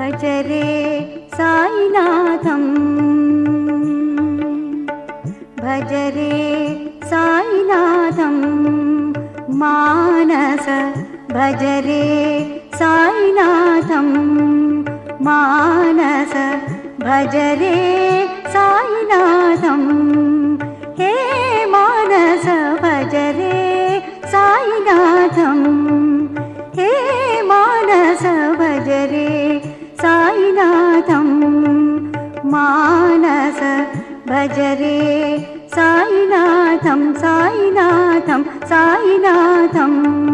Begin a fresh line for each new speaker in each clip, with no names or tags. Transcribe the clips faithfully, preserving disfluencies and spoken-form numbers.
భజరే సాయినాథం భజరే సాయినాథం మానస భజరే సాయినాథం మానస భజరే సాయినాథం హే మానస భజరే సాయినాథం హే మానస భజరే సాయినాథం మానస భజరే సాయినాథం సాయినాథం సాయినాథం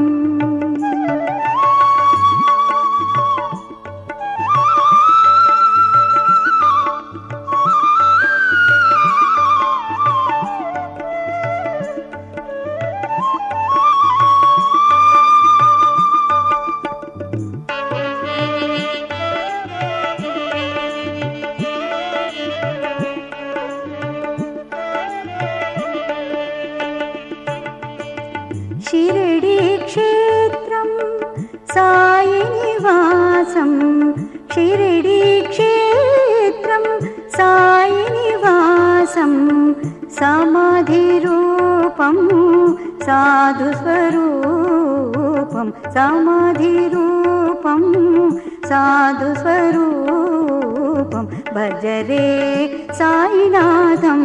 షిరిడి క్షేత్రం సాయి నివాసం షిరిడి క్షేత్రం సాయి నివాసం సమాధి రూపం సాధు స్వరూపం సమాధి రూపం సాధు స్వరూపం భజరే సాయినాథం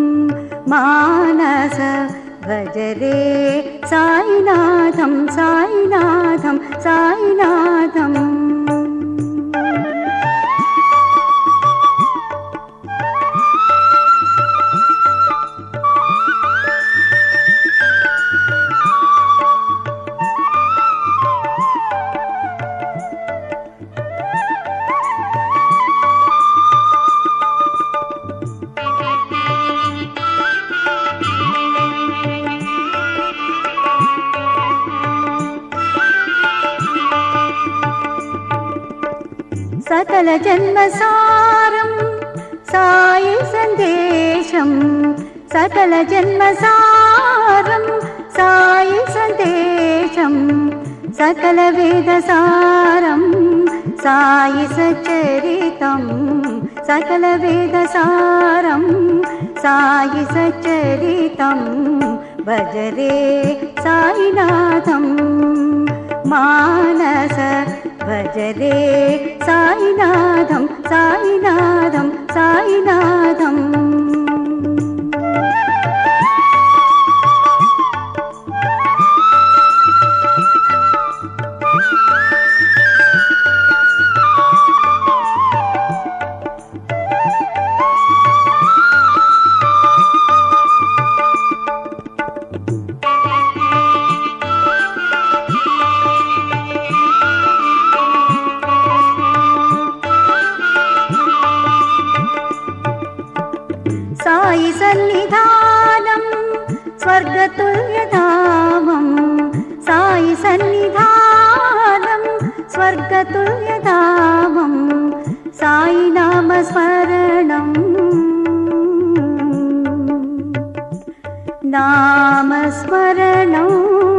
మానస భజరే సాయినాథం సాయినాథం సాయినాథం సకల జన్మసారం సాయి సందేశం సకల జన్మసారం సాయి సందేశం సకల వేదసారం సాయి సచరితం సకల వేదసారం సాయి సచరితం భజరే సాయినాథం మానస భజరే సాయినాథం సాయినాథం సాయినాథం సాయి సన్నిధానం స్వర్గతుల్యధామం సాయి సన్నిధానం స్వర్గతుల్యధామం సాయి నామ స్మరణం నామ స్మరణం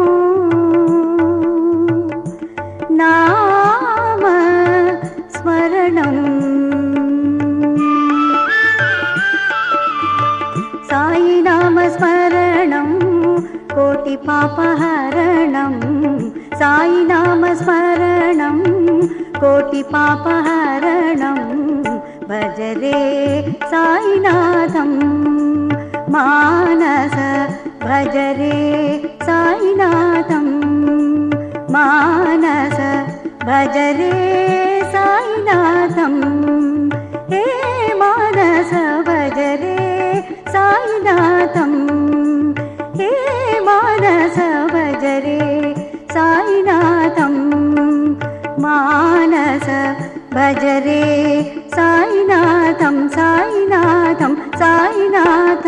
నామ స్మరణం సాయి నామ స్మరణం కోటి పాపహరణం సాయి నామ స్మరణం కోటి పాపహరణం భజరే సాయినాథం మానస భజరే సాయినాథం మానస భజరే సాయినాథం హే మానస భజరే సాయినాథం హే మానస భజరే సాయినాథం మానస భజరే సాయినాథం సాయినాథం సాయినాథం